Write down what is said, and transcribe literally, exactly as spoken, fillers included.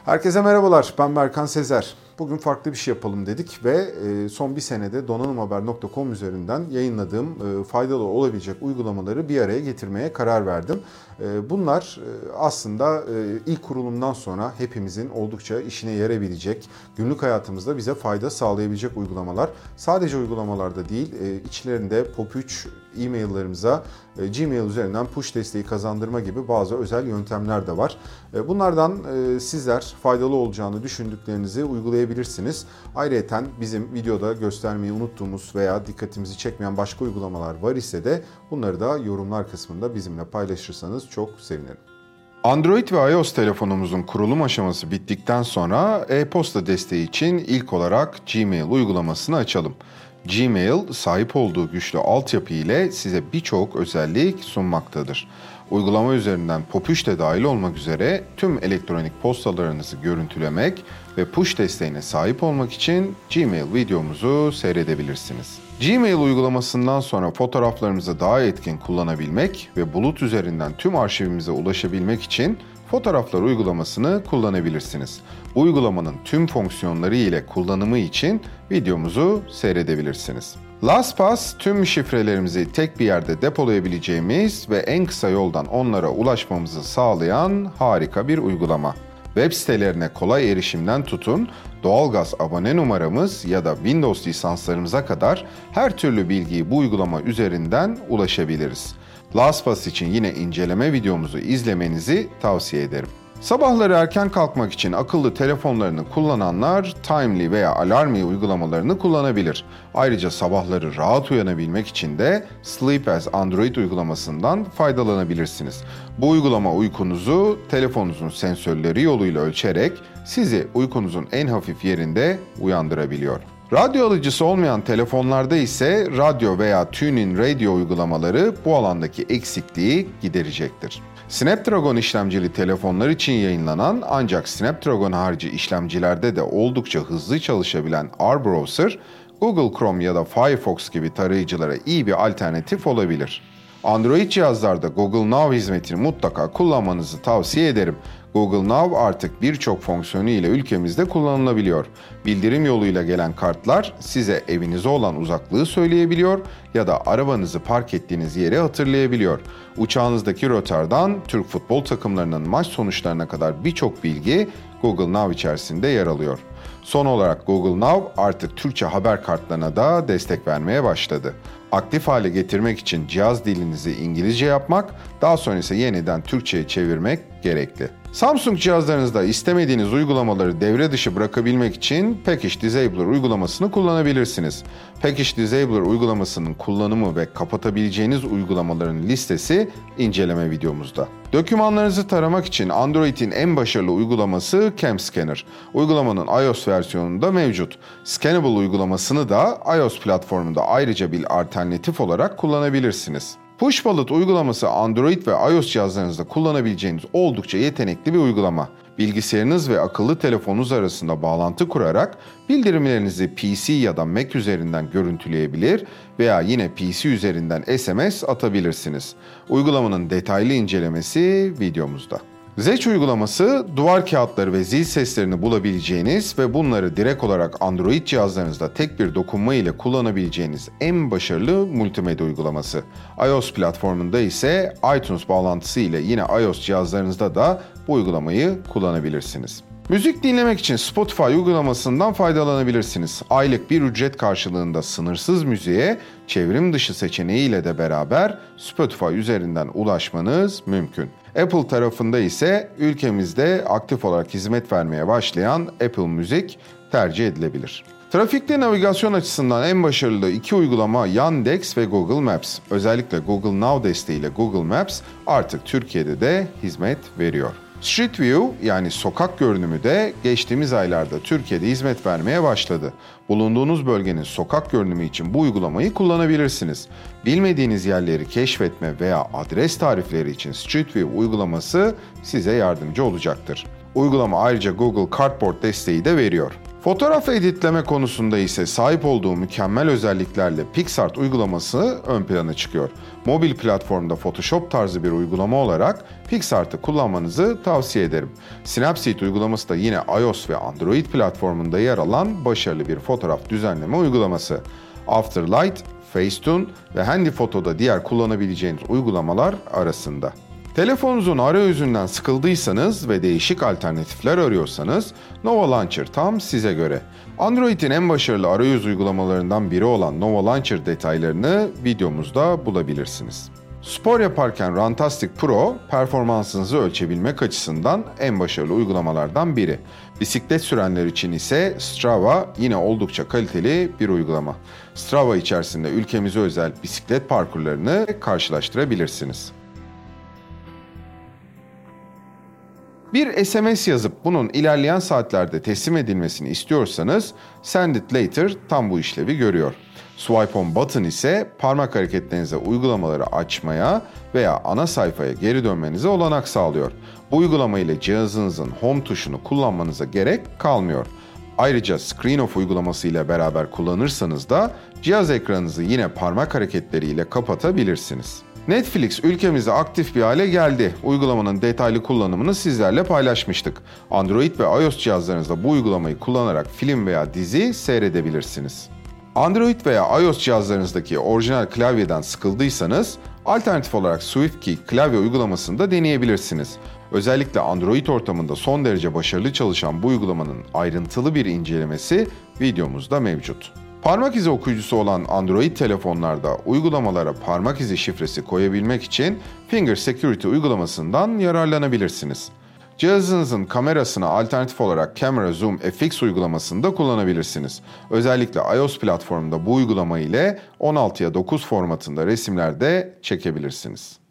Herkese merhabalar, ben Berkan Sezer. Bugün farklı bir şey yapalım dedik ve son bir senede donanımhaber nokta com üzerinden yayınladığım faydalı olabilecek uygulamaları bir araya getirmeye karar verdim. Bunlar aslında ilk kurulumdan sonra hepimizin oldukça işine yarayabilecek, günlük hayatımızda bize fayda sağlayabilecek uygulamalar. Sadece uygulamalarda değil, içlerinde pop üç e-maillerimize Gmail üzerinden push desteği kazandırma gibi bazı özel yöntemler de var. Bunlardan sizler faydalı olacağını düşündüklerinizi uygulayabilirsiniz. Ayrıca bizim videoda göstermeyi unuttuğumuz veya dikkatimizi çekmeyen başka uygulamalar var ise de bunları da yorumlar kısmında bizimle paylaşırsanız çok sevinirim. Android ve iOS telefonumuzun kurulum aşaması bittikten sonra e-posta desteği için ilk olarak Gmail uygulamasını açalım. Gmail, sahip olduğu güçlü altyapı ile size birçok özellik sunmaktadır. Uygulama üzerinden pop üç de dahil olmak üzere tüm elektronik postalarınızı görüntülemek ve push desteğine sahip olmak için Gmail videomuzu seyredebilirsiniz. Gmail uygulamasından sonra fotoğraflarımızı daha etkin kullanabilmek ve bulut üzerinden tüm arşivimize ulaşabilmek için Fotoğraflar uygulamasını kullanabilirsiniz. Bu uygulamanın tüm fonksiyonları ile kullanımı için videomuzu seyredebilirsiniz. LastPass, tüm şifrelerimizi tek bir yerde depolayabileceğimiz ve en kısa yoldan onlara ulaşmamızı sağlayan harika bir uygulama. Web sitelerine kolay erişimden tutun, doğalgaz abone numaramız ya da Windows lisanslarımıza kadar her türlü bilgiyi bu uygulama üzerinden ulaşabiliriz. LastPass için yine inceleme videomuzu izlemenizi tavsiye ederim. Sabahları erken kalkmak için akıllı telefonlarını kullananlar Timely veya Alarmy uygulamalarını kullanabilir. Ayrıca sabahları rahat uyanabilmek için de Sleep as Android uygulamasından faydalanabilirsiniz. Bu uygulama uykunuzu telefonunuzun sensörleri yoluyla ölçerek sizi uykunuzun en hafif yerinde uyandırabiliyor. Radyo alıcısı olmayan telefonlarda ise radyo veya TuneIn Radio uygulamaları bu alandaki eksikliği giderecektir. Snapdragon işlemcili telefonlar için yayınlanan ancak Snapdragon harici işlemcilerde de oldukça hızlı çalışabilen R-Browser, Google Chrome ya da Firefox gibi tarayıcılara iyi bir alternatif olabilir. Android cihazlarda Google Now hizmetini mutlaka kullanmanızı tavsiye ederim. Google Now artık birçok fonksiyonu ile ülkemizde kullanılabiliyor. Bildirim yoluyla gelen kartlar size evinize olan uzaklığı söyleyebiliyor ya da arabanızı park ettiğiniz yeri hatırlayabiliyor. Uçağınızdaki rötardan Türk futbol takımlarının maç sonuçlarına kadar birçok bilgi Google Now içerisinde yer alıyor. Son olarak Google Now artık Türkçe haber kartlarına da destek vermeye başladı. Aktif hale getirmek için cihaz dilinizi İngilizce yapmak, daha sonra ise yeniden Türkçe'ye çevirmek gerekli. Samsung cihazlarınızda istemediğiniz uygulamaları devre dışı bırakabilmek için Package Disabler uygulamasını kullanabilirsiniz. Package Disabler uygulamasının kullanımı ve kapatabileceğiniz uygulamaların listesi inceleme videomuzda. Dokümanlarınızı taramak için Android'in en başarılı uygulaması CamScanner. Uygulamanın iOS versiyonunda mevcut. Scannable uygulamasını da iOS platformunda ayrıca bir alternatif olarak kullanabilirsiniz. Pushbullet uygulaması Android ve iOS cihazlarınızda kullanabileceğiniz oldukça yetenekli bir uygulama. Bilgisayarınız ve akıllı telefonunuz arasında bağlantı kurarak bildirimlerinizi P C ya da Mac üzerinden görüntüleyebilir veya yine P C üzerinden S M S atabilirsiniz. Uygulamanın detaylı incelemesi videomuzda. Zech uygulaması, duvar kağıtları ve zil seslerini bulabileceğiniz ve bunları direkt olarak Android cihazlarınızda tek bir dokunma ile kullanabileceğiniz en başarılı multimedya uygulaması. iOS platformunda ise iTunes bağlantısı ile yine iOS cihazlarınızda da bu uygulamayı kullanabilirsiniz. Müzik dinlemek için Spotify uygulamasından faydalanabilirsiniz. Aylık bir ücret karşılığında sınırsız müziğe çevrim dışı seçeneğiyle de beraber Spotify üzerinden ulaşmanız mümkün. Apple tarafında ise ülkemizde aktif olarak hizmet vermeye başlayan Apple Müzik tercih edilebilir. Trafikte navigasyon açısından en başarılı iki uygulama Yandex ve Google Maps. Özellikle Google Now desteğiyle Google Maps artık Türkiye'de de hizmet veriyor. Street View yani sokak görünümü de geçtiğimiz aylarda Türkiye'de hizmet vermeye başladı. Bulunduğunuz bölgenin sokak görünümü için bu uygulamayı kullanabilirsiniz. Bilmediğiniz yerleri keşfetme veya adres tarifleri için Street View uygulaması size yardımcı olacaktır. Uygulama ayrıca Google Cardboard desteği de veriyor. Fotoğraf editleme konusunda ise sahip olduğu mükemmel özelliklerle PicsArt uygulaması ön plana çıkıyor. Mobil platformda Photoshop tarzı bir uygulama olarak PicsArt'ı kullanmanızı tavsiye ederim. Snapseed uygulaması da yine iOS ve Android platformunda yer alan başarılı bir fotoğraf düzenleme uygulaması. Afterlight, Facetune ve HandyPhoto'da diğer kullanabileceğiniz uygulamalar arasında. Telefonunuzun arayüzünden sıkıldıysanız ve değişik alternatifler arıyorsanız Nova Launcher tam size göre. Android'in en başarılı arayüz uygulamalarından biri olan Nova Launcher detaylarını videomuzda bulabilirsiniz. Spor yaparken Runtastic Pro, performansınızı ölçebilmek açısından en başarılı uygulamalardan biri. Bisiklet sürenler için ise Strava yine oldukça kaliteli bir uygulama. Strava içerisinde ülkemize özel bisiklet parkurlarını karşılaştırabilirsiniz. Bir S M S yazıp bunun ilerleyen saatlerde teslim edilmesini istiyorsanız Send It Later tam bu işlevi görüyor. Swipe On Button ise parmak hareketlerinize uygulamaları açmaya veya ana sayfaya geri dönmenize olanak sağlıyor. Bu uygulama ile cihazınızın Home tuşunu kullanmanıza gerek kalmıyor. Ayrıca Screen Off uygulaması ile beraber kullanırsanız da cihaz ekranınızı yine parmak hareketleriyle kapatabilirsiniz. Netflix ülkemizde aktif bir hale geldi. Uygulamanın detaylı kullanımını sizlerle paylaşmıştık. Android ve iOS cihazlarınızda bu uygulamayı kullanarak film veya dizi seyredebilirsiniz. Android veya iOS cihazlarınızdaki orijinal klavyeden sıkıldıysanız, alternatif olarak SwiftKey klavye uygulamasını da deneyebilirsiniz. Özellikle Android ortamında son derece başarılı çalışan bu uygulamanın ayrıntılı bir incelemesi videomuzda mevcut. Parmak izi okuyucusu olan Android telefonlarda uygulamalara parmak izi şifresi koyabilmek için Finger Security uygulamasından yararlanabilirsiniz. Cihazınızın kamerasına alternatif olarak Camera Zoom F X uygulamasını da kullanabilirsiniz. Özellikle iOS platformunda bu uygulama ile on altıya dokuz formatında resimler de çekebilirsiniz.